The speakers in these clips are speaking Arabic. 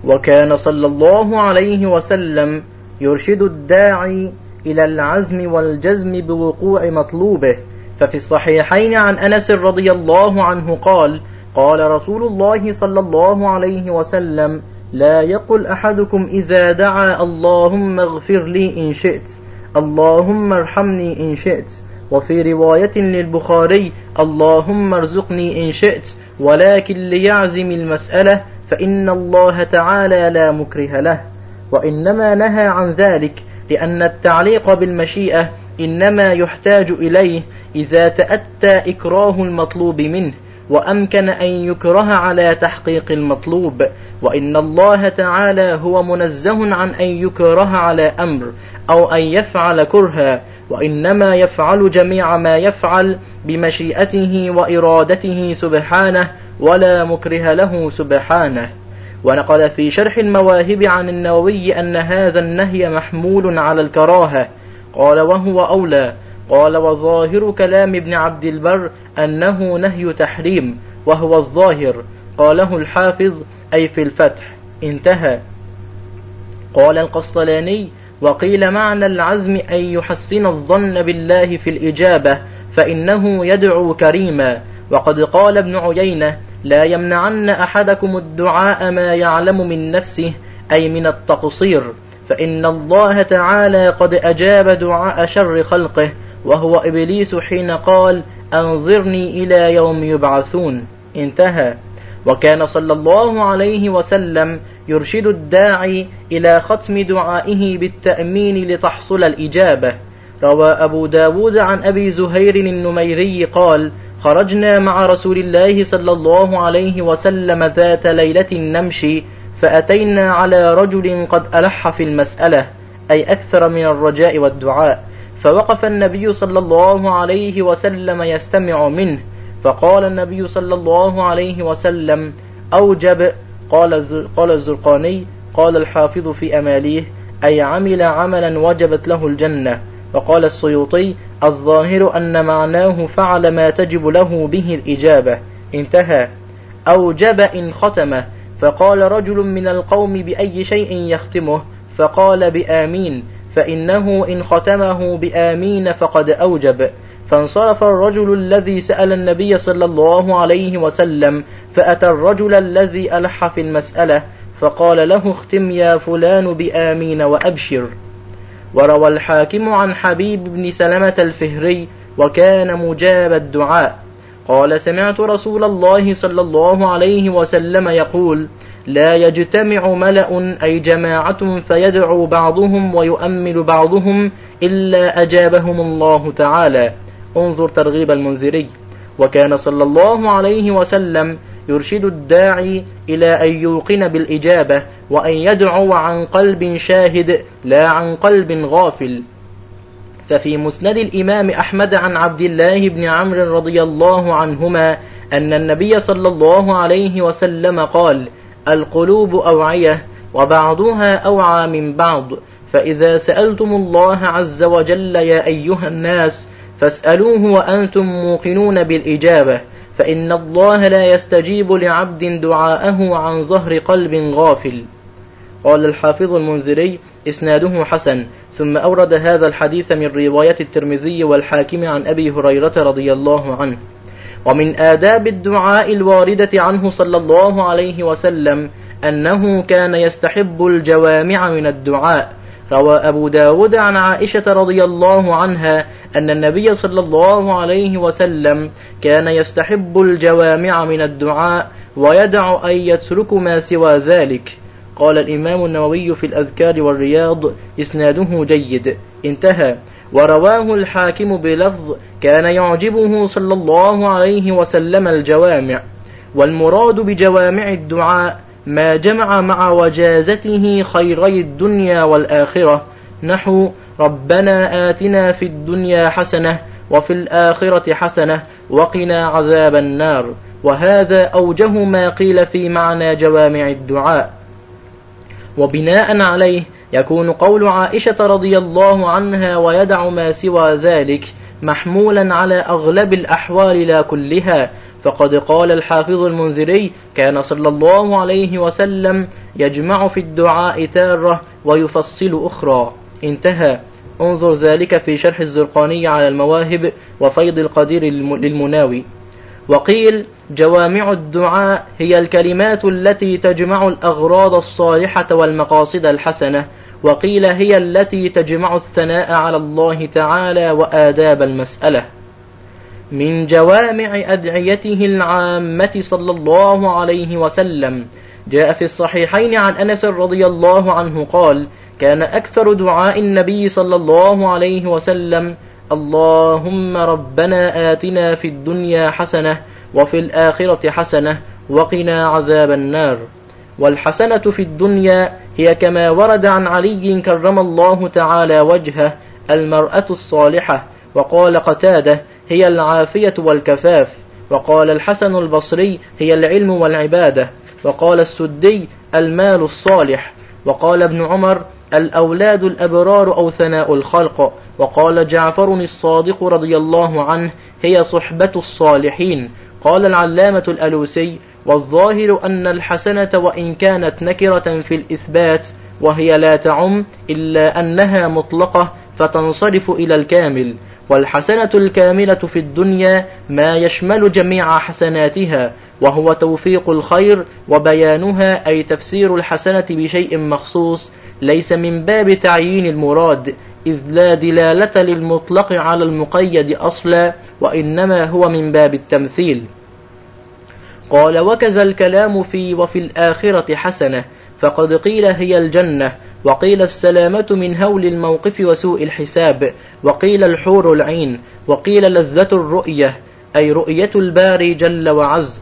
وكان صلى الله عليه وسلم يرشد الداعي إلى العزم والجزم بوقوع مطلوبه. ففي الصحيحين عن أنس رضي الله عنه قال: قال رسول الله صلى الله عليه وسلم: لا يقل أحدكم إذا دعا اللهم اغفر لي إن شئت، اللهم ارحمني إن شئت، وفي رواية للبخاري: اللهم ارزقني إن شئت، ولكن ليعزم المسألة فإن الله تعالى لا مكره له. وإنما نهى عن ذلك لأن التعليق بالمشيئة إنما يحتاج إليه إذا تأتى إكراه المطلوب منه، وأمكن أن يكره على تحقيق المطلوب. وإن الله تعالى هو منزه عن أن يكره على أمر أو أن يفعل كرها، وإنما يفعل جميع ما يفعل بمشيئته وإرادته سبحانه، ولا مكره له سبحانه. ونقل في شرح المواهب عن النووي أن هذا النهي محمول على الكراهة. قال: وهو أولى. قال: وظاهر كلام ابن عبد البر أنه نهي تحريم، وهو الظاهر. قاله الحافظ أي في الفتح. انتهى. قال القسطلاني: وقيل معنى العزم أن يحسن الظن بالله في الإجابة، فإنه يدعو كريما. وقد قال ابن عيينة: لا يمنعن أحدكم الدعاء ما يعلم من نفسه، أي من التقصير، فإن الله تعالى قد أجاب دعاء شر خلقه، وهو إبليس، حين قال: أنظرني إلى يوم يبعثون. انتهى. وكان صلى الله عليه وسلم يرشد الداعي إلى ختم دعائه بالتأمين لتحصل الإجابة. روى أبو داود عن أبي زهير النميري قال: خرجنا مع رسول الله صلى الله عليه وسلم ذات ليلة نمشي، فأتينا على رجل قد ألح في المسألة، أي أكثر من الرجاء والدعاء، فوقف النبي صلى الله عليه وسلم يستمع منه، فقال النبي صلى الله عليه وسلم: أوجب. قال الزرقاني: قال الحافظ في أماليه: أي عمل عملا وجبت له الجنة. وقال السيوطي: الظاهر أن معناه فعل ما تجب له به الإجابة. انتهى. أوجب إن ختمه، فقال رجل من القوم: بأي شيء يختمه؟ فقال: بآمين، فإنه إن ختمه بآمين فقد أوجب. فانصرف الرجل الذي سأل النبي صلى الله عليه وسلم، فأتى الرجل الذي ألح في المسألة، فقال له: اختم يا فلان بآمين وأبشر. وروى الحاكم عن حبيب بن سلمة الفهري، وكان مجاب الدعاء، قال: سمعت رسول الله صلى الله عليه وسلم يقول: لا يجتمع ملأ أي جماعة فيدعو بعضهم ويؤمل بعضهم إلا أجابهم الله تعالى. انظر ترغيب المنذري. وكان صلى الله عليه وسلم يرشد الداعي إلى أن يوقن بالإجابة، وأن يدعو عن قلب شاهد لا عن قلب غافل. ففي مسند الإمام أحمد عن عبد الله بن عمرو رضي الله عنهما أن النبي صلى الله عليه وسلم قال: القلوب أوعية، وبعضها أوعى من بعض، فإذا سألتم الله عز وجل يا أيها الناس فاسألوه وأنتم موقنون بالإجابة، فإن الله لا يستجيب لعبد دعاءه عن ظهر قلب غافل. قال الحافظ المنذري: إسناده حسن. ثم أورد هذا الحديث من رواية الترمذي والحاكم عن أبي هريرة رضي الله عنه. ومن آداب الدعاء الواردة عنه صلى الله عليه وسلم أنه كان يستحب الجوامع من الدعاء. روى أبو داود عن عائشة رضي الله عنها أن النبي صلى الله عليه وسلم كان يستحب الجوامع من الدعاء، ويدع أن يترك ما سوى ذلك. قال الإمام النووي في الأذكار والرياض: إسناده جيد. انتهى. ورواه الحاكم بلفظ: كان يعجبه صلى الله عليه وسلم الجوامع. والمراد بجوامع الدعاء ما جمع مع وجازته خيري الدنيا والآخرة، نحو: ربنا آتنا في الدنيا حسنة وفي الآخرة حسنة وقنا عذاب النار. وهذا أوجه ما قيل في معنى جوامع الدعاء. وبناء عليه يكون قول عائشة رضي الله عنها: ويدع ما سوى ذلك، محمولا على أغلب الأحوال لا كلها. فقد قال الحافظ المنذري: كان صلى الله عليه وسلم يجمع في الدعاء تارة ويفصل أخرى. انتهى. انظر ذلك في شرح الزرقاني على المواهب وفيض القدير للمناوي. وقيل جوامع الدعاء هي الكلمات التي تجمع الأغراض الصالحة والمقاصد الحسنة، وقيل هي التي تجمع الثناء على الله تعالى وآداب المسألة. من جوامع أدعيته العامة صلى الله عليه وسلم جاء في الصحيحين عن أنس رضي الله عنه قال: كان أكثر دعاء النبي صلى الله عليه وسلم: اللهم ربنا آتنا في الدنيا حسنة وفي الآخرة حسنة وقنا عذاب النار. والحسنة في الدنيا هي كما ورد عن علي كرم الله تعالى وجهه المرأة الصالحة. وقال قتادة: هي العافية والكفاف. وقال الحسن البصري: هي العلم والعبادة. وقال السدي: المال الصالح. وقال ابن عمر: الأولاد الأبرار أو ثناء الخلق. وقال جعفر الصادق رضي الله عنه: هي صحبة الصالحين. قال العلامة الألوسي: والظاهر أن الحسنة وإن كانت نكرة في الإثبات وهي لا تعم إلا أنها مطلقة فتنصرف إلى الكامل، والحسنة الكاملة في الدنيا ما يشمل جميع حسناتها، وهو توفيق الخير وبيانها، أي تفسير الحسنة بشيء مخصوص ليس من باب تعيين المراد، إذ لا دلالة للمطلق على المقيد أصلا، وإنما هو من باب التمثيل. قال: وكذا الكلام في وفي الآخرة حسنة، فقد قيل هي الجنة، وقيل السلامة من هول الموقف وسوء الحساب، وقيل الحور العين، وقيل لذة الرؤية أي رؤية الباري جل وعز،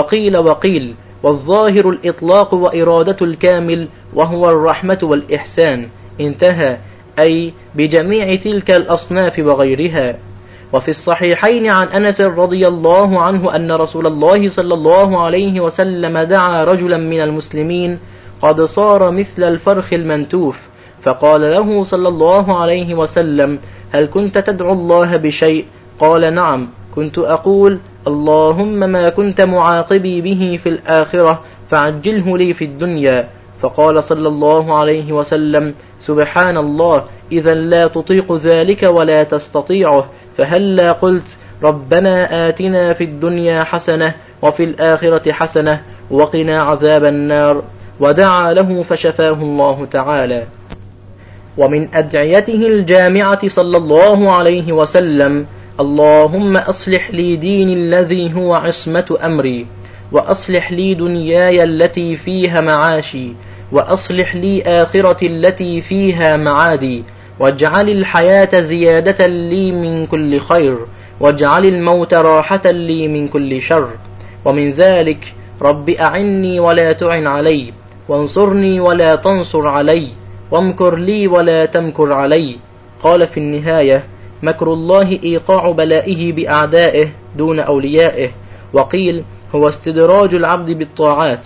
وقيل والظاهر الإطلاق وإرادة الكامل وهو الرحمة والإحسان. انتهى. أي بجميع تلك الأصناف وغيرها. وفي الصحيحين عن أنس رضي الله عنه أن رسول الله صلى الله عليه وسلم دعا رجلا من المسلمين قد صار مثل الفرخ المنتوف، فقال له صلى الله عليه وسلم: هل كنت تدعو الله بشيء؟ قال: نعم، كنت أقول: اللهم ما كنت معاقبي به في الآخرة فعجله لي في الدنيا. فقال صلى الله عليه وسلم: سبحان الله، إذا لا تطيق ذلك ولا تستطيعه، فهلا قلت: ربنا آتنا في الدنيا حسنة وفي الآخرة حسنة وقنا عذاب النار. ودعا له فشفاه الله تعالى. ومن أدعيته الجامعة صلى الله عليه وسلم: اللهم أصلح لي ديني الذي هو عصمة أمري، وأصلح لي دنياي التي فيها معاشي، وأصلح لي آخرتي التي فيها معادي، واجعل الحياة زيادة لي من كل خير، واجعل الموت راحة لي من كل شر. ومن ذلك: رب أعني ولا تعن علي، وانصرني ولا تنصر علي، وامكر لي ولا تمكر علي. قال في النهاية: مكر الله إيقاع بلائه بأعدائه دون أوليائه. وقيل: هو استدراج العبد بالطاعات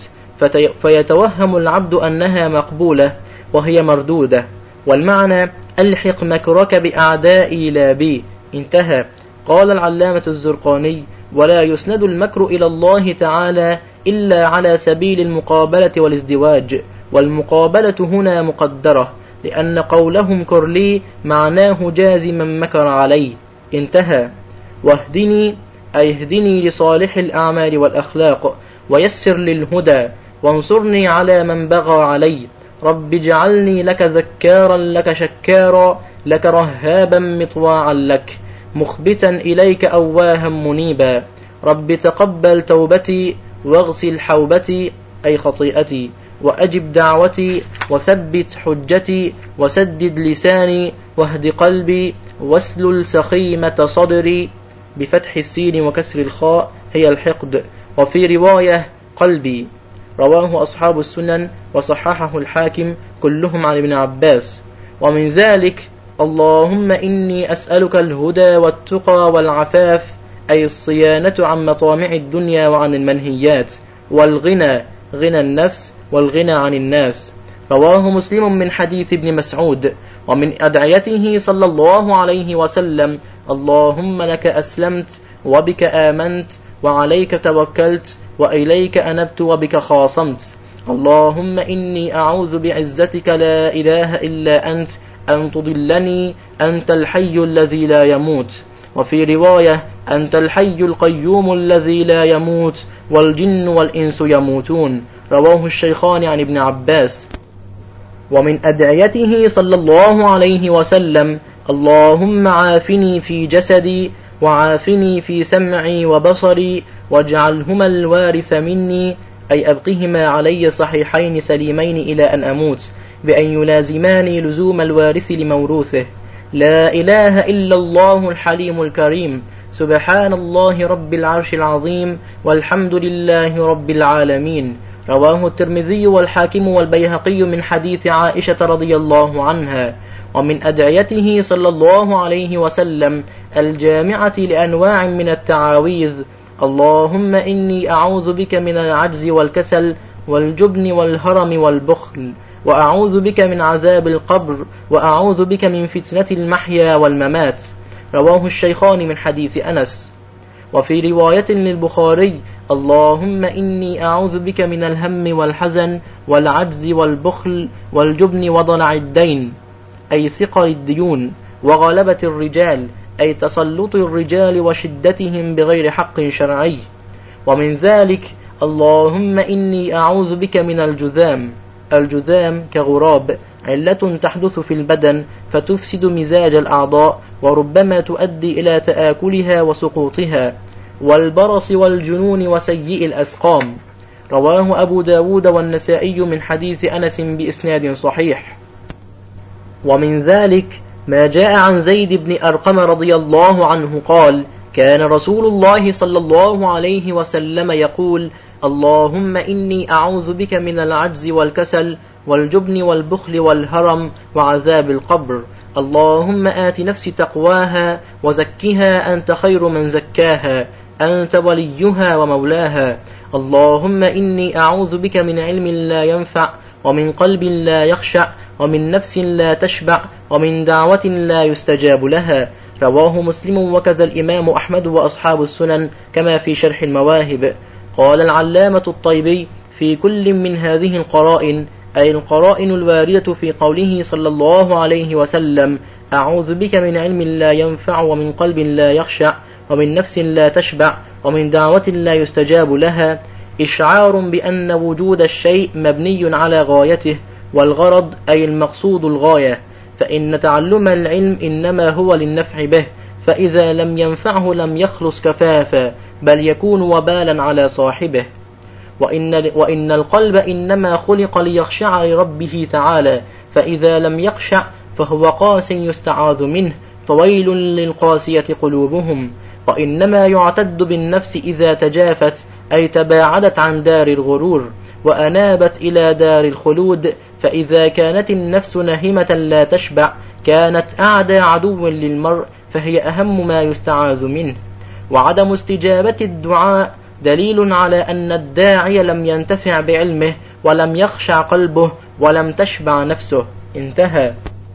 فيتوهم العبد أنها مقبولة وهي مردودة، والمعنى: ألحق مكرك بأعدائي لا بي. انتهى. قال العلامة الزرقاني: ولا يسند المكر إلى الله تعالى إلا على سبيل المقابلة والازدواج، والمقابلة هنا مقدرة، لأن قولهم كر لي معناه جازما مكر علي. انتهى. واهدني أي اهدني لصالح الأعمال والأخلاق، ويسر للهدى، وانصرني على من بغى علي. رب اجعلني لك ذكارا لك شكارا، لك رهابا مطواعا لك، مخبتا إليك أواها منيبا. رب تقبل توبتي واغسل حوبتي أي خطيئتي، وأجب دعوتي، وثبت حجتي، وسدد لساني، واهد قلبي، واسلل سخيمة صدري، بفتح السين وكسر الخاء هي الحقد. وفي رواية: قلبي. رواه أصحاب السنن وصححه الحاكم كلهم عن ابن عباس. ومن ذلك: اللهم إني أسألك الهدى والتقى والعفاف، أي الصيانة عن مطامع الدنيا وعن المنهيات، والغنى، غنى النفس، والغنى عن الناس. رواه مسلم من حديث ابن مسعود. ومن أدعيته صلى الله عليه وسلم: اللهم لك أسلمت وبك آمنت وعليك توكلت وإليك أنبت وبك خاصمت. اللهم إني أعوذ بعزتك لا إله إلا أنت أن تضلني، أنت الحي الذي لا يموت. وفي رواية أنت الحي القيوم الذي لا يموت والجن والإنس يموتون. رواه الشيخان عن ابن عباس. ومن أدعيته صلى الله عليه وسلم: اللهم عافني في جسدي وعافني في سمعي وبصري واجعلهما الوارث مني، أي أبقهما علي صحيحين سليمين إلى أن أموت، بأن يلازماني لزوم الوارث لموروثه. لا إله إلا الله الحليم الكريم، سبحان الله رب العرش العظيم، والحمد لله رب العالمين. رواه الترمذي والحاكم والبيهقي من حديث عائشة رضي الله عنها. ومن أدعيته صلى الله عليه وسلم الجامعة لأنواع من التعاويذ: اللهم إني أعوذ بك من العجز والكسل والجبن والهرم والبخل، وأعوذ بك من عذاب القبر، وأعوذ بك من فتنة المحيا والممات. رواه الشيخان من حديث أنس. وفي رواية للبخاري: اللهم إني أعوذ بك من الهم والحزن والعجز والبخل والجبن وضلع الدين، أي ثقل الديون، وغلبة الرجال، أي تسلط الرجال وشدتهم بغير حق شرعي. ومن ذلك: اللهم إني أعوذ بك من الجذام. الجذام كغراب، علة تحدث في البدن فتفسد مزاج الأعضاء وربما تؤدي إلى تآكلها وسقوطها، والبرص والجنون وسيء الأسقام. رواه أبو داود والنسائي من حديث أنس بإسناد صحيح. ومن ذلك ما جاء عن زيد بن أرقم رضي الله عنه قال: كان رسول الله صلى الله عليه وسلم يقول: اللهم إني أعوذ بك من العجز والكسل والجبن والبخل والهرم وعذاب القبر. اللهم آت نفسي تقواها وزكها أنت خير من زكاها، أنت وليها ومولاها. اللهم إني أعوذ بك من علم لا ينفع، ومن قلب لا يخشع، ومن نفس لا تشبع، ومن دعوة لا يستجاب لها. رواه مسلم وكذا الإمام أحمد وأصحاب السنن كما في شرح المواهب. قال العلامة الطيبي: في كل من هذه القرائن، أي القرائن الواردة في قوله صلى الله عليه وسلم: أعوذ بك من علم لا ينفع، ومن قلب لا يخشع، ومن نفس لا تشبع، ومن دعوة لا يستجاب لها، إشعار بأن وجود الشيء مبني على غايته، والغرض أي المقصود الغاية، فإن تعلم العلم إنما هو للنفع به، فإذا لم ينفعه لم يخلص كفافا، بل يكون وبالا على صاحبه. وإن القلب إنما خلق ليخشع لربه تعالى، فإذا لم يخشع فهو قاس يستعاذ منه، فويل للقاسية قلوبهم. وإنما يعتد بالنفس إذا تجافت، أي تباعدت عن دار الغرور وأنابت إلى دار الخلود، فإذا كانت النفس نهمة لا تشبع كانت أعدى عدو للمرء، فهي أهم ما يستعاذ منه. وعدم استجابة الدعاء دليل على أن الداعي لم ينتفع بعلمه، ولم يخشع قلبه، ولم تشبع نفسه. انتهى.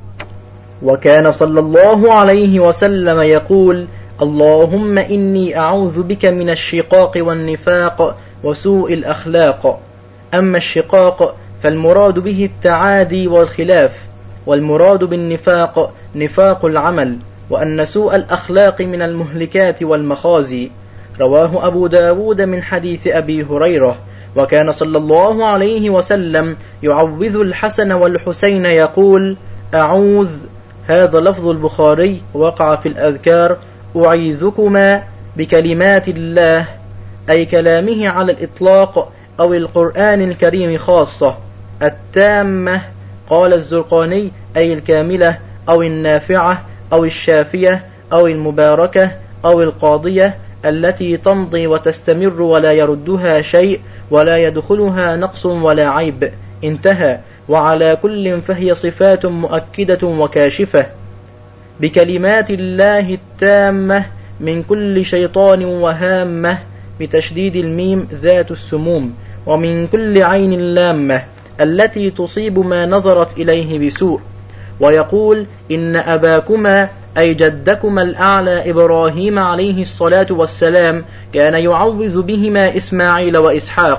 وكان صلى الله عليه وسلم يقول: اللهم إني أعوذ بك من الشقاق والنفاق وسوء الأخلاق. أما الشقاق فالمراد به التعادي والخلاف، والمراد بالنفاق نفاق العمل، وأن سوء الأخلاق من المهلكات والمخازي. رواه أبو داود من حديث أبي هريرة. وكان صلى الله عليه وسلم يعوذ الحسن والحسين يقول: أعوذ، هذا لفظ البخاري وقع في الأذكار، أعيذكما بكلمات الله، أي كلامه على الإطلاق، أو القرآن الكريم خاصة، التامة، قال الزرقاني، أي الكاملة، أو النافعة، أو الشافية، أو المباركة، أو القاضية، التي تمضي وتستمر ولا يردها شيء ولا يدخلها نقص ولا عيب. انتهى. وعلى كل فهي صفات مؤكدة وكاشفة. بكلمات الله التامة من كل شيطان وهامة، بتشديد الميم ذات السموم، ومن كل عين لامة التي تصيب ما نظرت إليه بسوء. ويقول: إن أباكما، أي جدكما الأعلى إبراهيم عليه الصلاة والسلام، كان يعوذ بهما إسماعيل وإسحاق،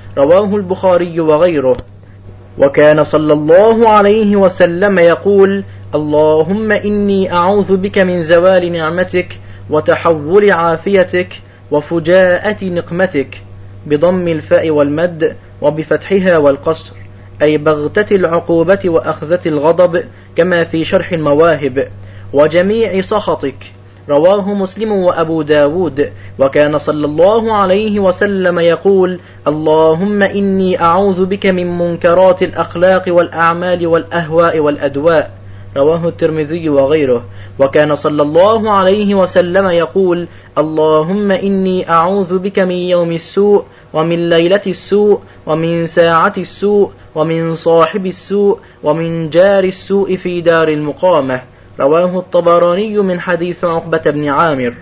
رواه البخاري وغيره. وكان صلى الله عليه وسلم يقول: اللهم إني أعوذ بك من زوال نعمتك وتحول عافيتك وفجاءة نقمتك، بضم الفاء والمد وبفتحها والقصر، أي بغتة العقوبة وأخذة الغضب، كما في شرح المواهب، وجميع سخطك. رواه مسلم وأبو داود. وكان صلى الله عليه وسلم يقول: اللهم إني أعوذ بك من منكرات الأخلاق والأعمال والأهواء والأدواء. رواه الترمذي وغيره. وكان صلى الله عليه وسلم يقول: اللهم إني أعوذ بك من يوم السوء ومن ليلة السوء ومن ساعة السوء ومن صاحب السوء ومن جار السوء في دار المقامة. رواه الطبراني من حديث عقبة بن عامر.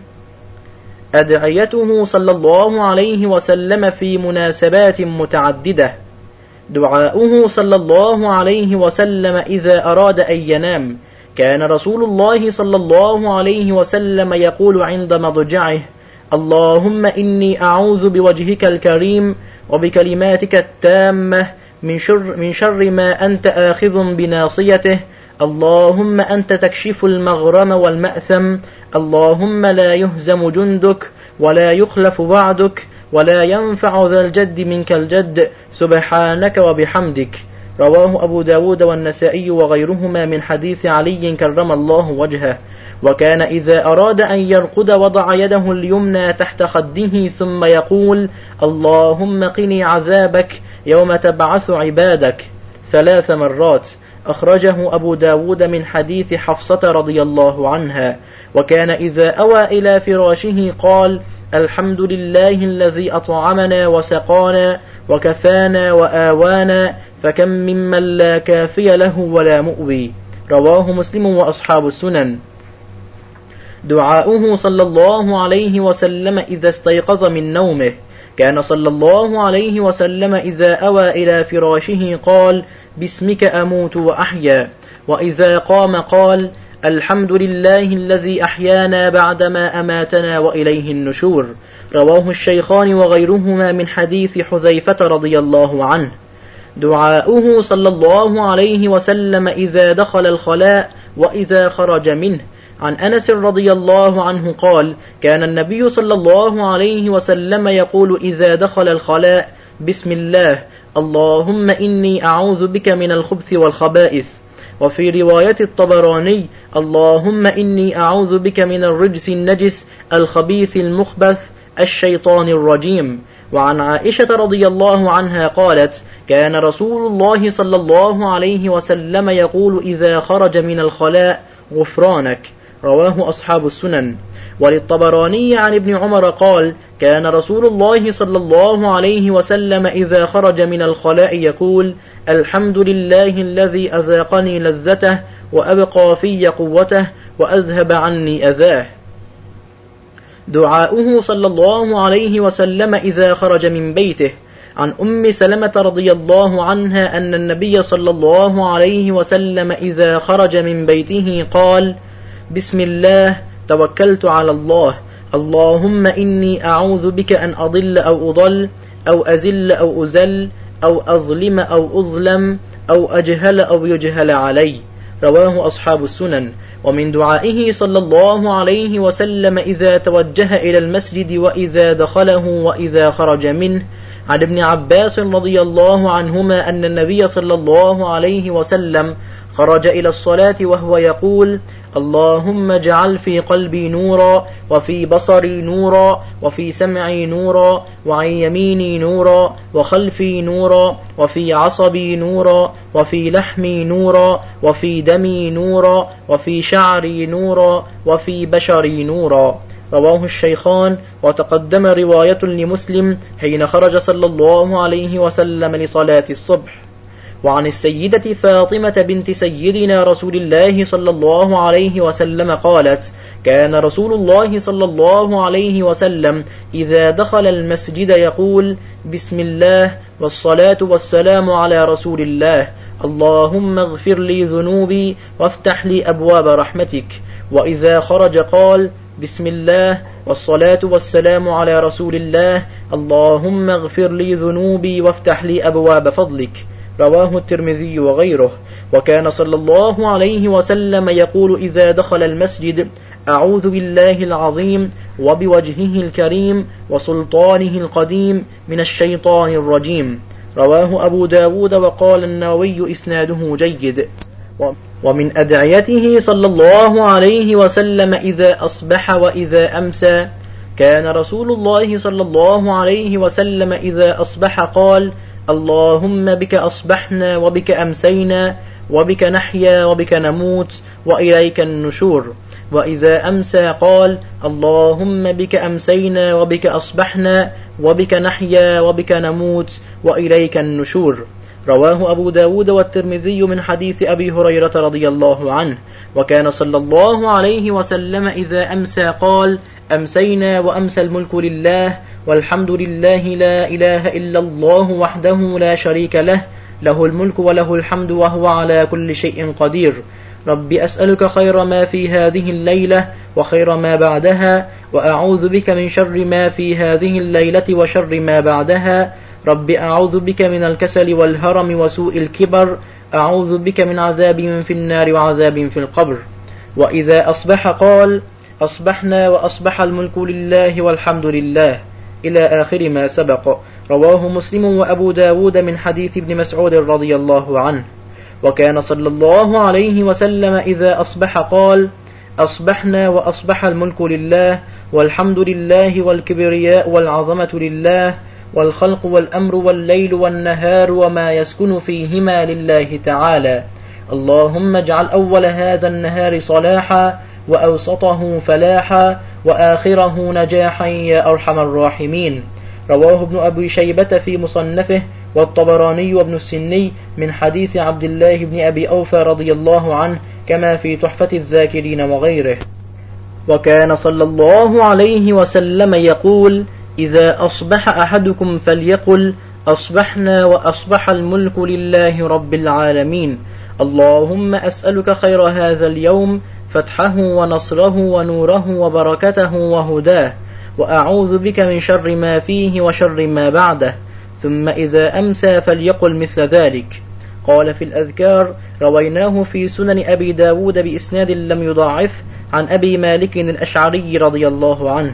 أدعيته صلى الله عليه وسلم في مناسبات متعددة: دعاؤه صلى الله عليه وسلم إذا أراد أن ينام، كان رسول الله صلى الله عليه وسلم يقول عند مضجعه: اللهم إني أعوذ بوجهك الكريم وبكلماتك التامة من شر ما أنت آخذ بناصيته، اللهم أنت تكشف المغرم والمأثم، اللهم لا يهزم جندك ولا يخلف وعدك ولا ينفع ذا الجد منك الجد، سبحانك وبحمدك. رواه أبو داود والنسائي وغيرهما من حديث علي كرم الله وجهه. وكان إذا أراد أن يرقد وضع يده اليمنى تحت خده ثم يقول: اللهم قني عذابك يوم تبعث عبادك 3 مرات. أخرجه أبو داود من حديث حفصة رضي الله عنها. وكان إذا أوى إلى فراشه قال: الحمد لله الذي أطعمنا وسقانا وكفانا وآوانا، فكم ممن لا كافي له ولا مؤوي. رواه مسلم وأصحاب السنن. دعاؤه صلى الله عليه وسلم إذا استيقظ من نومه: كان صلى الله عليه وسلم إذا أوى إلى فراشه قال: باسمك أموت وأحيا. وإذا قام قال: الحمد لله الذي أحيانا بعدما أماتنا وإليه النشور. رواه الشيخان وغيرهما من حديث حذيفة رضي الله عنه. دعاؤه صلى الله عليه وسلم إذا دخل الخلاء وإذا خرج منه: عن أنس رضي الله عنه قال: كان النبي صلى الله عليه وسلم يقول إذا دخل الخلاء: بسم الله، اللهم إني أعوذ بك من الخبث والخبائث. وفي رواية الطبراني: اللهم إني أعوذ بك من الرجس النجس الخبيث المخبث الشيطان الرجيم. وعن عائشة رضي الله عنها قالت: كان رسول الله صلى الله عليه وسلم يقول إذا خرج من الخلاء: غفرانك. رواه أصحاب السنن. وللطبراني عن ابن عمر قال: كان رسول الله صلى الله عليه وسلم إذا خرج من الخلاء يقول: الحمد لله الذي أذاقني لذته وأبقى في قوته وأذهب عني أذاه. دعاؤه صلى الله عليه وسلم إذا خرج من بيته: عن أم سلمة رضي الله عنها أن النبي صلى الله عليه وسلم إذا خرج من بيته قال: بسم الله، توكلت على الله، اللهم إني أعوذ بك أن أضل أو أضل أو أزل أو أزل أو أظلم أو أظلم أو أجهل أو يجهل علي. رواه أصحاب السنن. ومن دعائه صلى الله عليه وسلم إذا توجه إلى المسجد وإذا دخله وإذا خرج منه: عن ابن عباس رضي الله عنهما أن النبي صلى الله عليه وسلم خرج إلى الصلاة وهو يقول: اللهم اجعل في قلبي نورا وفي بصري نورا وفي سمعي نورا وعن يميني نورا وخلفي نورا وفي عصبي نورا وفي لحمي نورا وفي دمي نورا وفي شعري نورا وفي بشري نورا. رواه الشيخان. وتقدم رواية لمسلم حين خرج صلى الله عليه وسلم لصلاة الصبح. وعن السيدة فاطمة بنت سيدنا رسول الله صلى الله عليه وسلم قالت: كان رسول الله صلى الله عليه وسلم إذا دخل المسجد يقول: بسم الله والصلاة والسلام على رسول الله، اللهم اغفر لي ذنوبي وافتح لي أبواب رحمتك. وإذا خرج قال: بسم الله والصلاة والسلام على رسول الله اللهم اغفر لي ذنوبي وافتح لي أبواب فضلك. رواه الترمذي وغيره. وكان صلى الله عليه وسلم يقول إذا دخل المسجد أعوذ بالله العظيم وبوجهه الكريم وسلطانه القديم من الشيطان الرجيم. رواه أبو داود. وقال النووي إسناده جيد. ومن أدعيته صلى الله عليه وسلم إذا أصبح وإذا أمسى كان رسول الله صلى الله عليه وسلم إذا أصبح قال اللهم بك أصبحنا وبك أمسينا وبك نحيا وبك نموت وإليك النشور. وإذا أمسى قال اللهم بك أمسينا وبك أصبحنا وبك نحيا وبك نموت وإليك النشور. رواه أبو داود والترمذي من حديث أبي هريرة رضي الله عنه. وكان صلى الله عليه وسلم إذا أمسى قال أمسينا وأمسى الملك لله والحمد لله لا إله إلا الله وحده لا شريك له له الملك وله الحمد وهو على كل شيء قدير. رب أسألك خير ما في هذه الليلة وخير ما بعدها وأعوذ بك من شر ما في هذه الليلة وشر ما بعدها. رب أعوذ بك من الكسل والهرم وسوء الكبر. أعوذ بك من عذاب في النار وعذاب في القبر. وإذا أصبح قال أصبحنا وأصبح الملك لله والحمد لله إلى آخر ما سبق. رواه مسلم وأبو داود من حديث ابن مسعود رضي الله عنه. وكان صلى الله عليه وسلم إذا أصبح قال أصبحنا وأصبح الملك لله والحمد لله والكبرياء والعظمة لله والخلق والأمر والليل والنهار وما يسكن فيهما لله تعالى. اللهم اجعل أول هذا النهار صلاحا وأوسطه فلاحا وآخره نجاحا يا أرحم الراحمين. رواه ابن أبي شيبة في مصنفه والطبراني وابن السني من حديث عبد الله بن أبي أوفى رضي الله عنه كما في تحفة الذاكرين وغيره. وكان صلى الله عليه وسلم يقول إذا أصبح أحدكم فليقل أصبحنا وأصبح الملك لله رب العالمين. اللهم أسألك خير هذا اليوم فتحه ونصره ونوره وبركته وهداه وأعوذ بك من شر ما فيه وشر ما بعده. ثم إذا أمسى فليقل مثل ذلك. قال في الأذكار رويناه في سنن أبي داود بإسناد لم يضاعف عن أبي مالك الأشعري رضي الله عنه.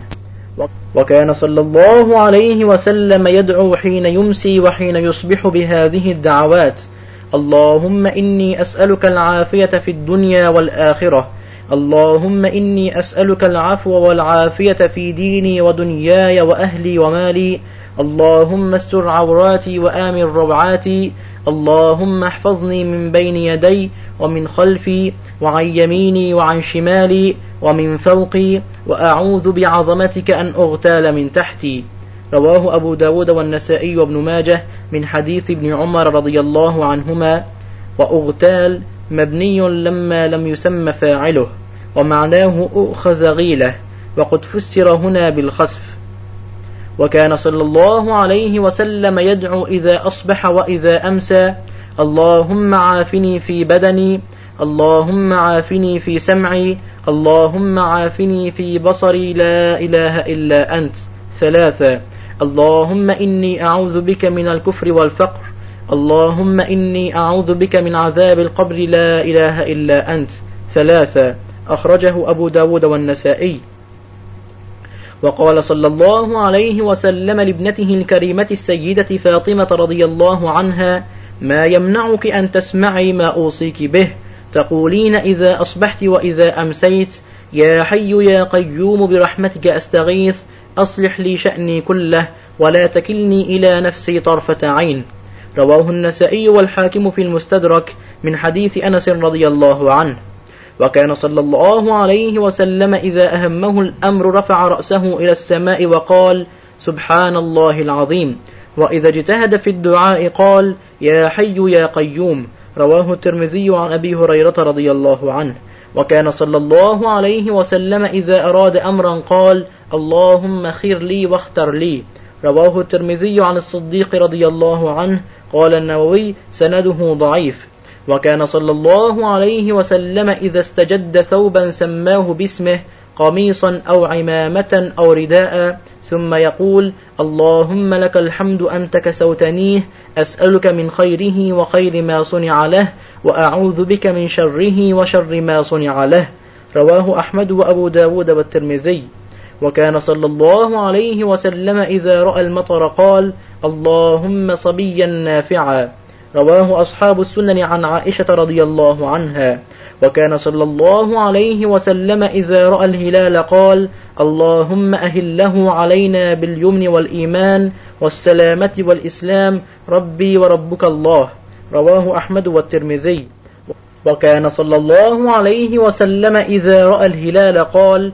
وكان صلى الله عليه وسلم يدعو حين يمسي وحين يصبح بهذه الدعوات: اللهم إني أسألك العافية في الدنيا والآخرة، اللهم إني أسألك العفو والعافية في ديني ودنياي وأهلي ومالي، اللهم استر عوراتي وآمن روعاتي، اللهم احفظني من بين يدي ومن خلفي وعن يميني وعن شمالي ومن فوقي، وأعوذ بعظمتك أن أغتال من تحتي. رواه أبو داود والنسائي وابن ماجه من حديث ابن عمر رضي الله عنهما. وأغتال مبني لما لم يسم فاعله، ومعناه أخذ غيله، وقد فسر هنا بالخسف. وكان صلى الله عليه وسلم يدعو إذا أصبح وإذا أمسى: اللهم عافني في بدني، اللهم عافني في سمعي، اللهم عافني في بصري، لا إله إلا أنت. 3. اللهم إني أعوذ بك من الكفر والفقر، اللهم إني أعوذ بك من عذاب القبر، لا إله إلا أنت. 3. أخرجه أبو داود والنسائي. وقال صلى الله عليه وسلم لابنته الكريمة السيدة فاطمة رضي الله عنها: ما يمنعك أن تسمعي ما أوصيك به؟ تقولين إذا أصبحت وإذا أمسيت: يا حي يا قيوم برحمتك أستغيث، أصلح لي شأني كله ولا تكلني إلى نفسي طرفة عين. رواه النسائي والحاكم في المستدرك من حديث أنس رضي الله عنه. وكان صلى الله عليه وسلم إذا أهمه الأمر رفع رأسه إلى السماء وقال: سبحان الله العظيم. وإذا اجتهد في الدعاء قال: يا حي يا قيوم. رواه الترمذي عن أبي هريرة رضي الله عنه. وكان صلى الله عليه وسلم إذا أراد أمرا قال: اللهم خير لي واختر لي. رواه الترمذي عن الصديق رضي الله عنه. قال النووي: سنده ضعيف. وكان صلى الله عليه وسلم إذا استجد ثوبا سماه باسمه قميصا أو عمامة أو رداء، ثم يقول: اللهم لك الحمد أنت كسوتنيه، أسألك من خيره وخير ما صنع له، وأعوذ بك من شره وشر ما صنع له. رواه أحمد وأبو داود والترمذي. وكان صلى الله عليه وسلم إذا رأى المطر قال: اللهم صبيا نافعا. رواه أصحاب السنن عن عائشة رضي الله عنها. وكان صلى الله عليه وسلم إذا رأى الهلال قال: اللهم أهله علينا باليمن والإيمان والسلامة والإسلام، ربي وربك الله. رواه أحمد والترمذي. وكان صلى الله عليه وسلم إذا رأى الهلال قال: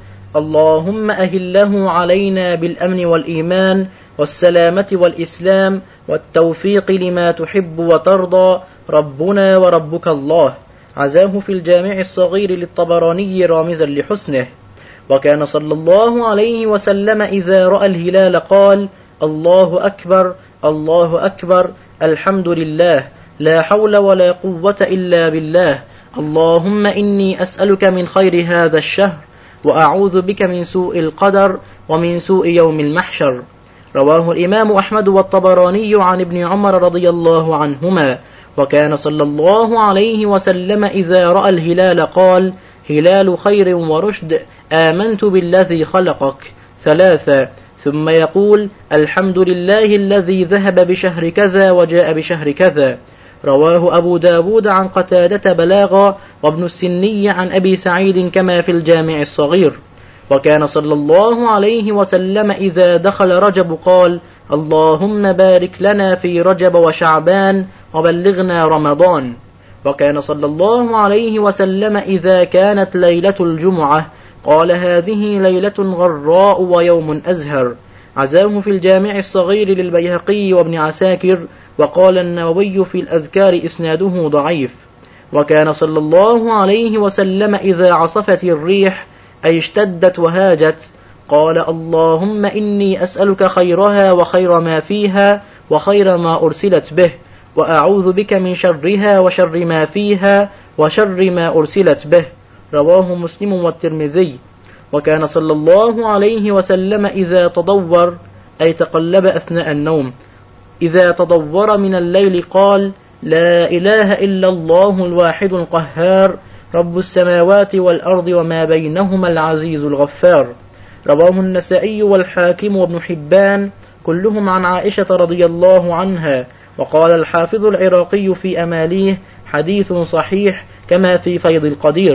اللهم أهله علينا بالأمن والإيمان والسلامة والإسلام والتوفيق لما تحب وترضى، ربنا وربك الله. عزاه في الجامع الصغير للطبراني رامزا لحسنه. وكان صلى الله عليه وسلم إذا رأى الهلال قال: الله أكبر الله أكبر، الحمد لله، لا حول ولا قوة إلا بالله، اللهم إني أسألك من خير هذا الشهر، وأعوذ بك من سوء القدر ومن سوء يوم المحشر. رواه الإمام أحمد والطبراني عن ابن عمر رضي الله عنهما. وكان صلى الله عليه وسلم إذا رأى الهلال قال: هلال خير ورشد، آمنت بالذي خلقك، 3، ثم يقول: الحمد لله الذي ذهب بشهر كذا وجاء بشهر كذا. رواه أبو داود عن قتادة بلاغا، وابن السني عن أبي سعيد كما في الجامع الصغير. وكان صلى الله عليه وسلم إذا دخل رجب قال: اللهم بارك لنا في رجب وشعبان وبلغنا رمضان. وكان صلى الله عليه وسلم إذا كانت ليلة الجمعة قال: هذه ليلة غراء ويوم أزهر. عزاه في الجامع الصغير للبيهقي وابن عساكر. وقال النووي في الأذكار إسناده ضعيف. وكان صلى الله عليه وسلم إذا عصفت الريح أي اشتدت وهاجت قال: اللهم إني أسألك خيرها وخير ما فيها وخير ما أرسلت به، وأعوذ بك من شرها وشر ما فيها وشر ما أرسلت به. رواه مسلم والترمذي. وكان صلى الله عليه وسلم إذا تضور أي تقلب أثناء النوم، إذا تضور من الليل قال: لا إله إلا الله الواحد القهار، رب السماوات والأرض وما بينهما العزيز الغفار. رواه النسائي والحاكم وابن حبان كلهم عن عائشة رضي الله عنها. وقال الحافظ العراقي في أماليه: حديث صحيح كما في فيض القدير.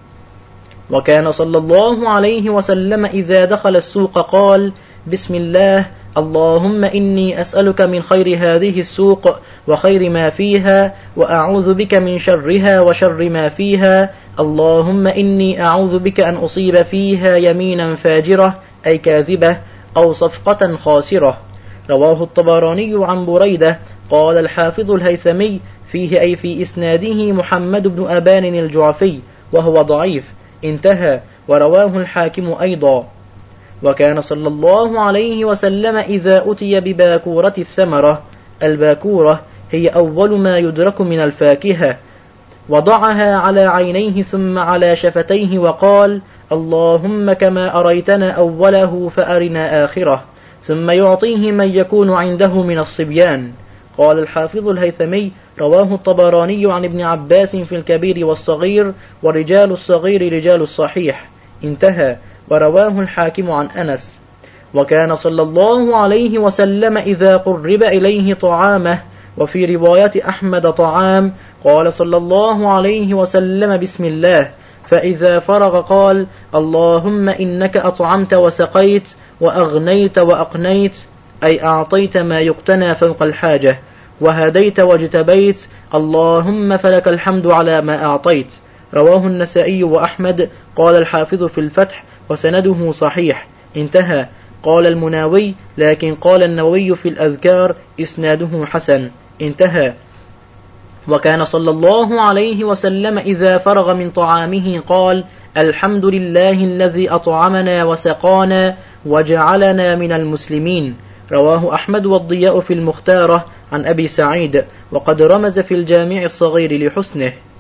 وكان صلى الله عليه وسلم إذا دخل السوق قال: بسم الله، اللهم إني أسألك من خير هذه السوق وخير ما فيها، وأعوذ بك من شرها وشر ما فيها، اللهم إني أعوذ بك أن أصيب فيها يمينا فاجرة أي كاذبة أو صفقة خاسرة. رواه الطبراني عن بريدة. قال الحافظ الهيثمي فيه أي في إسناده محمد بن أبان الجعفي وهو ضعيف، انتهى. ورواه الحاكم أيضا. وكان صلى الله عليه وسلم إذا أتي بباكورة الثمرة، الباكورة هي أول ما يدرك من الفاكهة، وضعها على عينيه ثم على شفتيه وقال: اللهم كما أريتنا أوله فأرنا آخره، ثم يعطيه من يكون عنده من الصبيان. قال الحافظ الهيثمي: رواه الطبراني عن ابن عباس في الكبير والصغير، ورجال الصغير رجال الصحيح، انتهى. ورواه الحاكم عن أنس. وكان صلى الله عليه وسلم إذا قرب إليه طعامه، وفي رواية أحمد طعام، قال صلى الله عليه وسلم: بسم الله، فإذا فرغ قال: اللهم إنك أطعمت وسقيت وأغنيت وأقنيت، أي أعطيت ما يقتنى فوق الحاجة، وهديت واجتبيت، اللهم فلك الحمد على ما أعطيت. رواه النسائي وأحمد. قال الحافظ في الفتح: وسنده صحيح، انتهى. قال المناوي: لكن قال النووي في الأذكار: إسناده حسن، انتهى. وكان صلى الله عليه وسلم إذا فرغ من طعامه قال: الحمد لله الذي أطعمنا وسقانا وجعلنا من المسلمين. رواه أحمد والضياء في المختارة عن أبي سعيد، وقد رمز في الجامع الصغير لحسنه.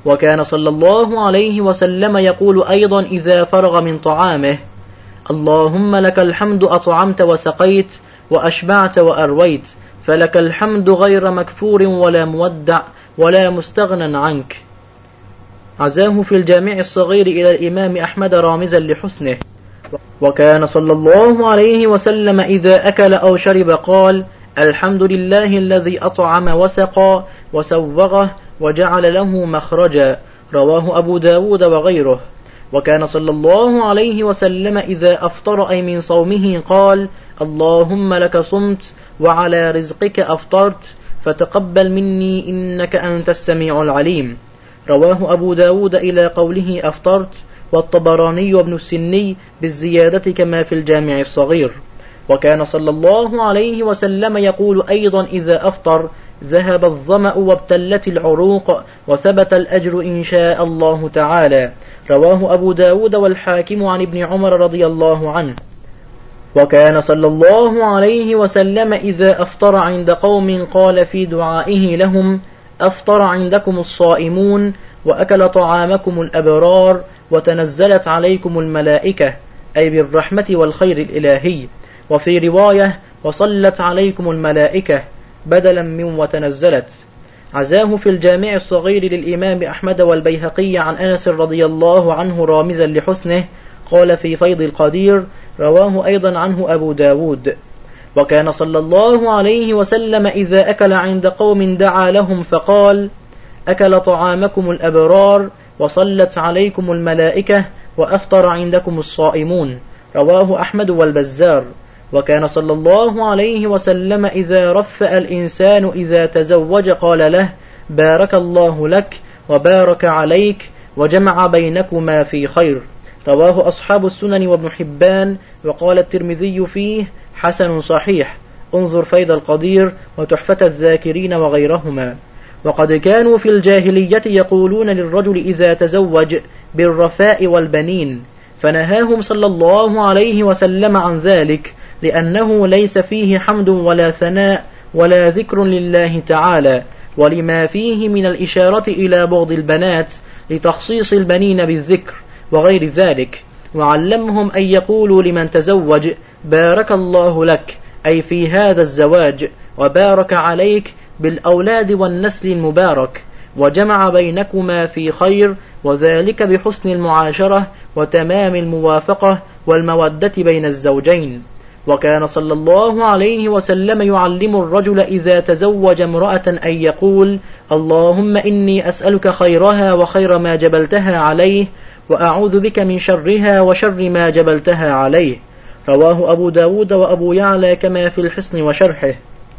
وكان صلى الله عليه وسلم يقول أيضا إذا فرغ من طعامه: اللهم لك الحمد أطعمت وسقيت وأشبعت وأرويت، فلك الحمد غير مكفور ولا مودع ولا مستغنى عنك. عزاه في الجامع الصغير إلى الإمام أحمد رامزا لحسنه. وكان صلى الله عليه وسلم إذا أكل أو شرب قال: الحمد لله الذي أطعم وسقى وسوغه وجعل له مخرجا. رواه أبو داود وغيره. وكان صلى الله عليه وسلم إذا أفطر أي من صومه قال: اللهم لك صمت وعلى رزقك أفطرت فتقبل مني إنك أنت السميع العليم. رواه أبو داود إلى قوله أفطرت، والطبراني وابن السني بالزيادة كما في الجامع الصغير. وكان صلى الله عليه وسلم يقول أيضا إذا أفطر: ذهب الظمأ وابتلت العروق وثبت الأجر إن شاء الله تعالى. رواه أبو داود والحاكم عن ابن عمر رضي الله عنه. وكان صلى الله عليه وسلم إذا أفطر عند قوم قال في دعائه لهم: أفطر عندكم الصائمون وأكل طعامكم الأبرار وتنزلت عليكم الملائكة، أي بالرحمة والخير الإلهي. وفي رواية: وصلت عليكم الملائكة، بدلا من وتنزلت. عزاه في الجامع الصغير للإمام أحمد والبيهقي عن أنس رضي الله عنه رامزا لحسنه. قال في فيض القدير: رواه أيضا عنه أبو داود. وكان صلى الله عليه وسلم إذا أكل عند قوم دعا لهم فقال: أكل طعامكم الأبرار وصلت عليكم الملائكة وأفطر عندكم الصائمون. رواه أحمد والبزار. وكان صلى الله عليه وسلم إذا رفأ الإنسان إذا تزوج قال له: بارك الله لك وبارك عليك وجمع بينكما في خير. رواه أصحاب السنن وابن حبان. وقال الترمذي فيه: حسن صحيح. انظر فيض القدير وتحفة الذاكرين وغيرهما. وقد كانوا في الجاهلية يقولون للرجل إذا تزوج بالرفاء والبنين، فنهاهم صلى الله عليه وسلم عن ذلك، لأنه ليس فيه حمد ولا ثناء ولا ذكر لله تعالى، ولما فيه من الإشارة إلى بغض البنات لتخصيص البنين بالذكر وغير ذلك. وعلمهم أن يقولوا لمن تزوج: بارك الله لك، أي في هذا الزواج، وبارك عليك بالأولاد والنسل المبارك، وجمع بينكما في خير، وذلك بحسن المعاشرة وتمام الموافقة والمودة بين الزوجين. وكان صلى الله عليه وسلم يعلم الرجل إذا تزوج امرأة أن يقول: اللهم إني أسألك خيرها وخير ما جبلتها عليه، وأعوذ بك من شرها وشر ما جبلتها عليه. رواه أبو داود وأبو يعلى كما في الحصن وشرحه.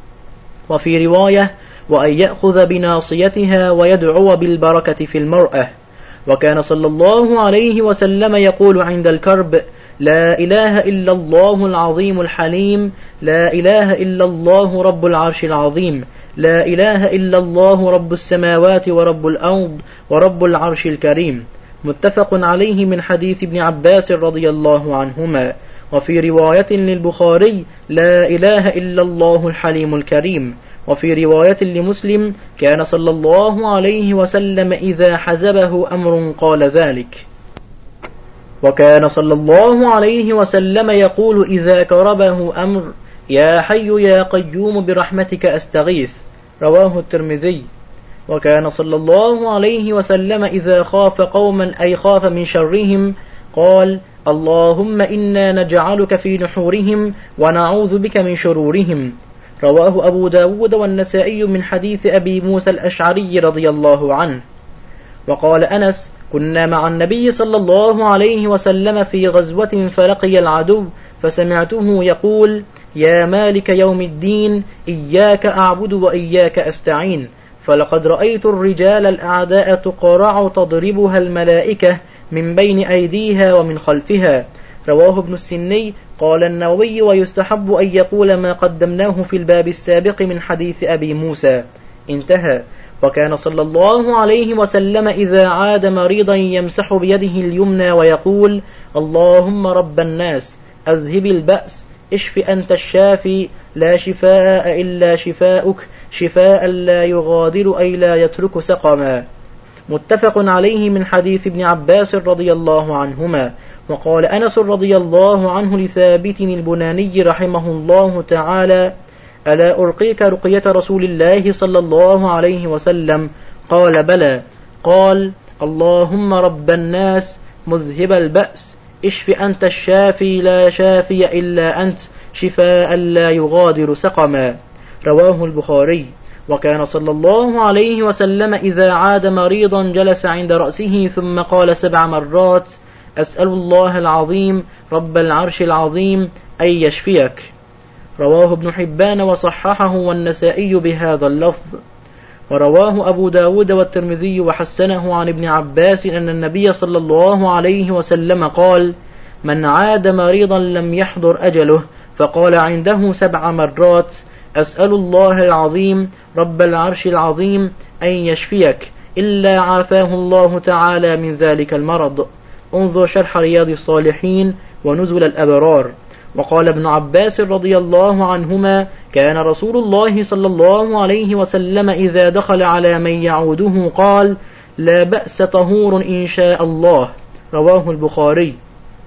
وفي رواية: وأن يأخذ بناصيتها ويدعو بالبركة في المرأة. وكان صلى الله عليه وسلم يقول عند الكرب: لا إله إلا الله العظيم الحليم، لا إله إلا الله رب العرش العظيم، لا إله إلا الله رب السماوات ورب الأرض ورب العرش الكريم. متفق عليه من حديث ابن عباس رضي الله عنهما. وفي رواية للبخاري: لا إله إلا الله الحليم الكريم. وفي رواية لمسلم: كان صلى الله عليه وسلم إذا حزبه أمر قال ذلك. وكان صلى الله عليه وسلم يقول إذا كربه أمر: يا حي يا قيوم برحمتك أستغيث. رواه الترمذي. وكان صلى الله عليه وسلم إذا خاف قوما أي خاف من شرهم قال: اللهم إنا نجعلك في نحورهم ونعوذ بك من شرورهم. رواه أبو داود والنسائي من حديث أبي موسى الأشعري رضي الله عنه. وقال أنس: كنا مع النبي صلى الله عليه وسلم في غزوة فلقي العدو، فسمعته يقول: يا مالك يوم الدين، إياك أعبد وإياك أستعين، فلقد رأيت الرجال الأعداء تقرع تضربها الملائكة من بين أيديها ومن خلفها. رواه ابن السني. قال النووي: ويستحب أن يقول ما قدمناه في الباب السابق من حديث أبي موسى. انتهى. وكان صلى الله عليه وسلم إذا عاد مريضا يمسح بيده اليمنى ويقول: اللهم رب الناس أذهب البأس، اشف أنت الشافي، لا شفاء إلا شفاؤك، شفاء لا يغادر أي لا يترك سقما. متفق عليه من حديث ابن عباس رضي الله عنهما. وقال أنس رضي الله عنه لثابت البناني رحمه الله تعالى: ألا أرقيك رقية رسول الله صلى الله عليه وسلم؟ قال: بلى. قال: اللهم رب الناس مذهب البأس اشف أنت الشافي لا شافي إلا أنت شفاء لا يغادر سقما. رواه البخاري. وكان صلى الله عليه وسلم إذا عاد مريضا جلس عند رأسه ثم قال 7 مرات: أسأل الله العظيم رب العرش العظيم أن يشفيك. رواه ابن حبان وصححه والنسائي بهذا اللفظ. ورواه أبو داود والترمذي وحسنه عن ابن عباس أن النبي صلى الله عليه وسلم قال: من عاد مريضا لم يحضر أجله فقال عنده 7 مرات: أسأل الله العظيم رب العرش العظيم أن يشفيك إلا عافاه الله تعالى من ذلك المرض. انظر شرح رياض الصالحين ونزل الأبرار. وقال ابن عباس رضي الله عنهما: كان رسول الله صلى الله عليه وسلم إذا دخل على من يعوده قال: لا بأس طهور إن شاء الله. رواه البخاري.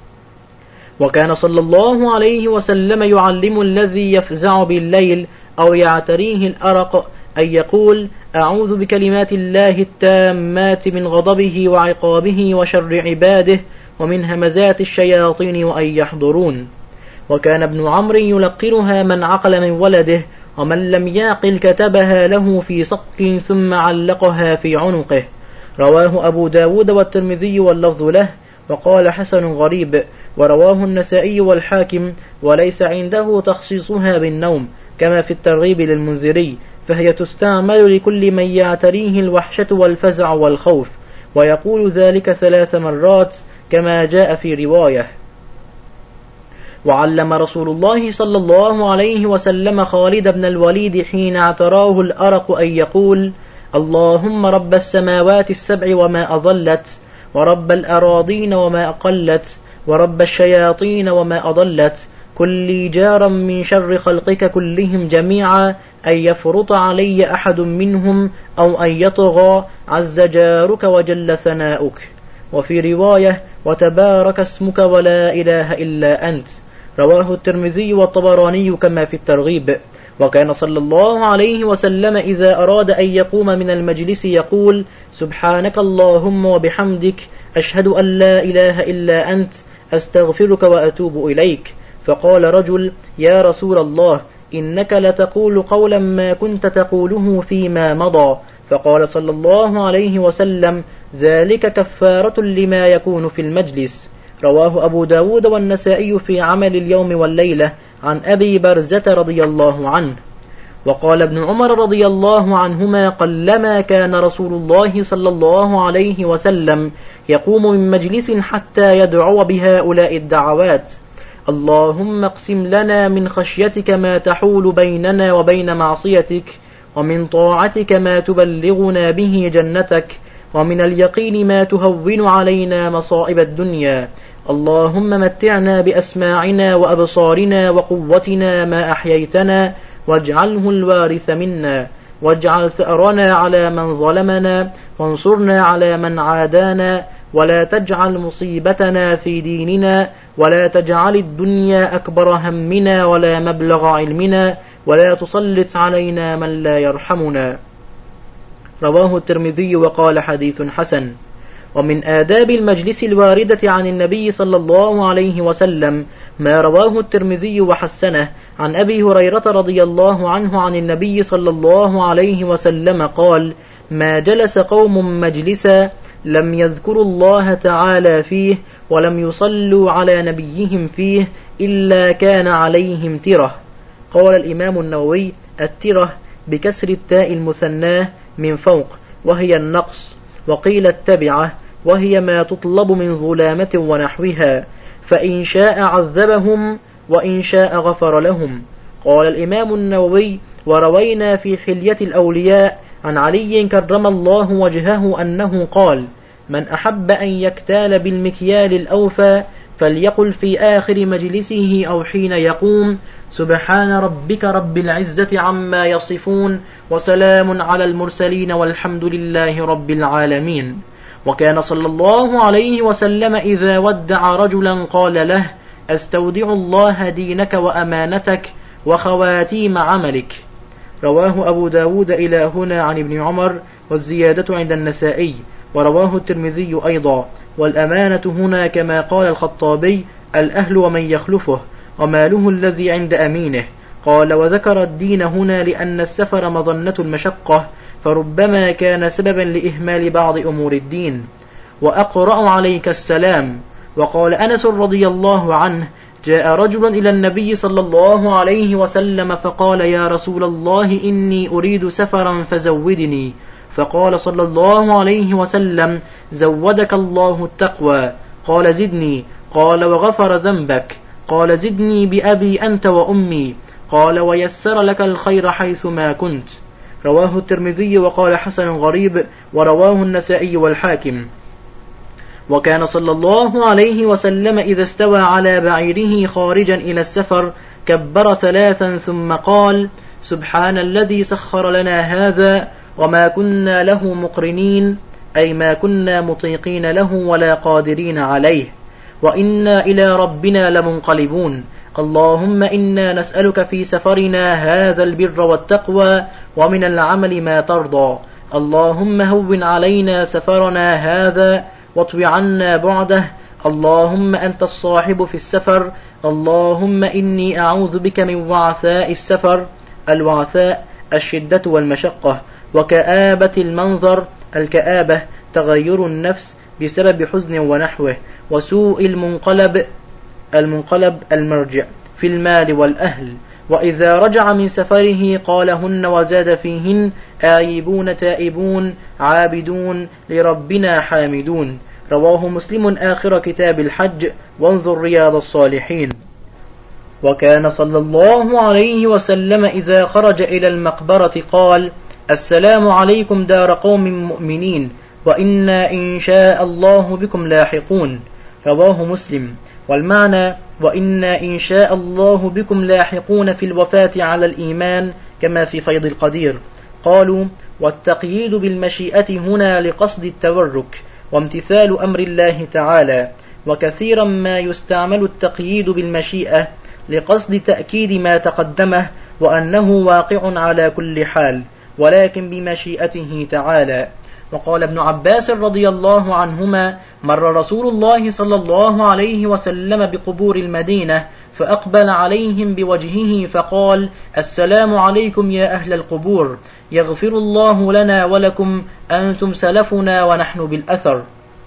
وكان صلى الله عليه وسلم يعلم الذي يفزع بالليل أو يعتريه الأرق أن يقول: أعوذ بكلمات الله التامات من غضبه وعقابه وشر عباده ومن همزات الشياطين وأن يحضرون. وكان ابن عمرو يلقنها من عقل من ولده، ومن لم يعقل كتبها له في صك ثم علقها في عنقه. رواه أبو داود والترمذي واللفظ له، وقال حسن غريب. ورواه النسائي والحاكم، وليس عنده تخصيصها بالنوم كما في الترغيب للمنذري، فهي تستعمل لكل من يعتريه الوحشة والفزع والخوف، ويقول ذلك 3 مرات كما جاء في رواية. وعلم رسول الله صلى الله عليه وسلم خالد بن الوليد حين اعتراه الأرق أن يقول: اللهم رب السماوات السبع وما أضلت، ورب الأراضين وما أقلت، ورب الشياطين وما أضلت، كل جارا من شر خلقك كلهم جميعا، أن يفرط علي أحد منهم أو أن يطغى عز جارك وجل ثناؤك. وفي رواية: وتبارك اسمك ولا إله إلا أنت. رواه الترمذي والطبراني كما في الترغيب. وكان صلى الله عليه وسلم إذا أراد أن يقوم من المجلس يقول: سبحانك اللهم وبحمدك أشهد أن لا إله إلا أنت أستغفرك وأتوب إليك. فقال رجل: يا رسول الله، إنك لتقول قولا ما كنت تقوله فيما مضى. فقال صلى الله عليه وسلم: ذلك كفارة لما يكون في المجلس. رواه أبو داود والنسائي في عمل اليوم والليلة عن أبي برزة رضي الله عنه. وقال ابن عمر رضي الله عنهما: قلما كان رسول الله صلى الله عليه وسلم يقوم من مجلس حتى يدعو بهؤلاء الدعوات: اللهم اقسم لنا من خشيتك ما تحول بيننا وبين معصيتك، ومن طاعتك ما تبلغنا به جنتك، ومن اليقين ما تهون علينا مصائب الدنيا، اللهم متعنا بأسماعنا وأبصارنا وقوتنا ما أحييتنا، واجعله الوارث منا، واجعل ثأرنا على من ظلمنا، وانصرنا على من عادانا، ولا تجعل مصيبتنا في ديننا، ولا تجعل الدنيا أكبر همنا ولا مبلغ علمنا، ولا تسلط علينا من لا يرحمنا. رواه الترمذي وقال حديث حسن. ومن آداب المجلس الواردة عن النبي صلى الله عليه وسلم ما رواه الترمذي وحسنه عن أبي هريرة رضي الله عنه عن النبي صلى الله عليه وسلم قال: ما جلس قوم مجلسا لم يذكروا الله تعالى فيه ولم يصلوا على نبيهم فيه إلا كان عليهم ترة. قال الإمام النووي: الترة بكسر التاء المثناه من فوق وهي النقص، وقيل التبعة وهي ما تطلب من ظلامة ونحوها، فإن شاء عذبهم وإن شاء غفر لهم. قال الإمام النووي: وروينا في حلية الأولياء عن علي كرم الله وجهه أنه قال: من أحب أن يكتال بالمكيال الأوفى فليقل في آخر مجلسه أو حين يقوم: سبحان ربك رب العزة عما يصفون وسلام على المرسلين والحمد لله رب العالمين. وكان صلى الله عليه وسلم إذا ودع رجلا قال له: أستودع الله دينك وأمانتك وخواتيم عملك. رواه أبو داود إلى هنا عن ابن عمر، والزيادة عند النسائي، ورواه الترمذي أيضا. والأمانة هنا كما قال الخطابي: الأهل ومن يخلفه وماله الذي عند أمينه. قال: وذكر الدين هنا لأن السفر مظنة المشقة، فربما كان سببا لإهمال بعض أمور الدين. وأقرأ عليك السلام. وقال أنس رضي الله عنه: جاء رجل إلى النبي صلى الله عليه وسلم فقال: يا رسول الله إني أريد سفرا فزودني. فقال صلى الله عليه وسلم: زودك الله التقوى. قال: زدني. قال: وغفر ذنبك. قال: زدني بأبي أنت وأمي. قال: ويسر لك الخير حيثما كنت. رواه الترمذي وقال: حسن غريب. ورواه النسائي والحاكم. وكان صلى الله عليه وسلم إذا استوى على بعيره خارجا إلى السفر كبر 3 ثم قال: سبحان الذي سخر لنا هذا وما كنا له مقرنين، أي ما كنا مطيقين له ولا قادرين عليه، وإنا إلى ربنا لمنقلبون. اللهم إنا نسألك في سفرنا هذا البر والتقوى ومن العمل ما ترضى. اللهم هون علينا سفرنا هذا واطوي عنا بعده. اللهم أنت الصاحب في السفر. اللهم إني أعوذ بك من وعثاء السفر. الوعثاء الشدة والمشقة، وكآبة المنظر. الكآبة تغير النفس بسبب حزن ونحوه، وسوء المنقلب المرجع في المال والأهل. وإذا رجع من سفره قالهن وزاد فيهن: آيبون تائبون عابدون لربنا حامدون. رواه مسلم آخر كتاب الحج، وانظر رياض الصالحين. وكان صلى الله عليه وسلم إذا خرج إلى المقبرة قال: السلام عليكم دار قوم مؤمنين، وإنا إن شاء الله بكم لاحقون. رواه مسلم. والمعنى: وإنا إن شاء الله بكم لاحقون في الوفاة على الإيمان، كما في فيض القدير. قالوا: والتقييد بالمشيئة هنا لقصد التورك وامتثال أمر الله تعالى. وكثيرا ما يستعمل التقييد بالمشيئة لقصد تأكيد ما تقدمه وأنه واقع على كل حال، ولكن بمشيئته تعالى. وقال ابن عباس رضي الله عنهما: مر رسول الله صلى الله عليه وسلم بقبور المدينة فأقبل عليهم بوجهه فقال: السلام عليكم يا أهل القبور، يغفر الله لنا ولكم، أنتم سلفنا ونحن بالأثر.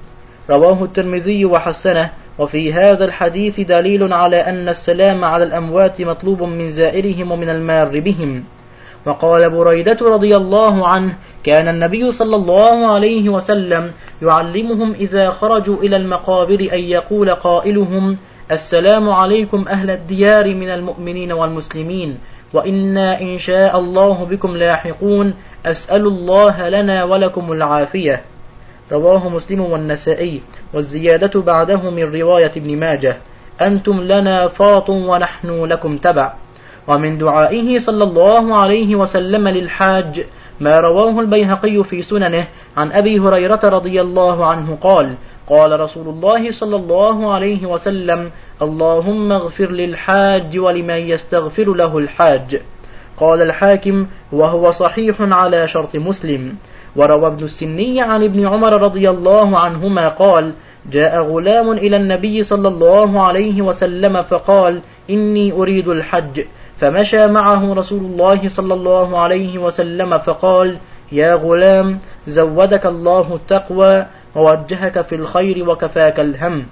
رواه الترمذي وحسنه. وفي هذا الحديث دليل على أن السلام على الأموات مطلوب من زائرهم ومن المار بهم. وقال بريدة رضي الله عنه: كان النبي صلى الله عليه وسلم يعلمهم إذا خرجوا إلى المقابر أن يقول قائلهم: السلام عليكم أهل الديار من المؤمنين والمسلمين، وإنا إن شاء الله بكم لاحقون، أسأل الله لنا ولكم العافية. رواه مسلم والنسائي، والزيادة بعده من رواية ابن ماجه: أنتم لنا فاط ونحن لكم تبع. ومن دعائه صلى الله عليه وسلم للحاج ما رواه البيهقي في سننه عن أبي هريرة رضي الله عنه قال: قال رسول الله صلى الله عليه وسلم: اللهم اغفر للحاج ولمن يستغفر له الحاج. قال الحاكم: وهو صحيح على شرط مسلم. وروى ابن السني عن ابن عمر رضي الله عنهما قال: جاء غلام إلى النبي صلى الله عليه وسلم فقال: إني أريد الحج، فمشى معه رسول الله صلى الله عليه وسلم فقال: يا غلام، زودك الله التقوى ووجهك في الخير وكفاك الهم.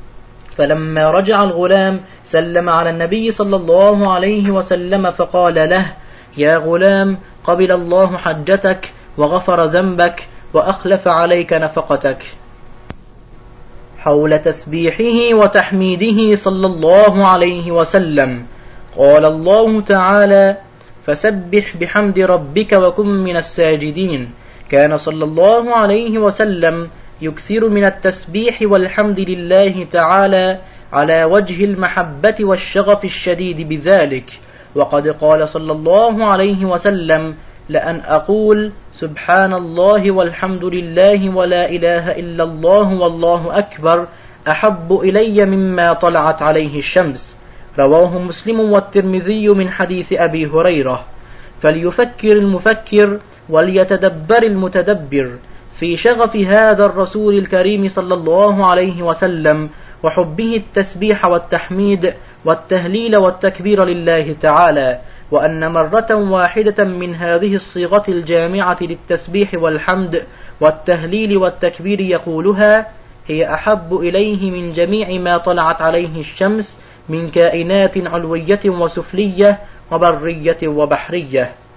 فلما رجع الغلام سلم على النبي صلى الله عليه وسلم فقال له: يا غلام، قبل الله حجتك وغفر ذنبك وأخلف عليك نفقتك. حول تسبيحه وتحميده صلى الله عليه وسلم. قال الله تعالى: فسبح بحمد ربك وكن من الساجدين. كان صلى الله عليه وسلم يكثر من التسبيح والحمد لله تعالى على وجه المحبة والشغف الشديد بذلك، وقد قال صلى الله عليه وسلم: لأن أقول سبحان الله والحمد لله ولا إله إلا الله والله أكبر أحب إلي مما طلعت عليه الشمس. رواه مسلم والترمذي من حديث أبي هريرة. فليفكر المفكر وليتدبر المتدبر في شغف هذا الرسول الكريم صلى الله عليه وسلم وحبه التسبيح والتحميد والتهليل والتكبير لله تعالى، وأن مرة واحدة من هذه الصيغة الجامعة للتسبيح والحمد والتهليل والتكبير يقولها هي أحب إليه من جميع ما طلعت عليه الشمس من كائنات علوية وسفلية وبرية وبحرية.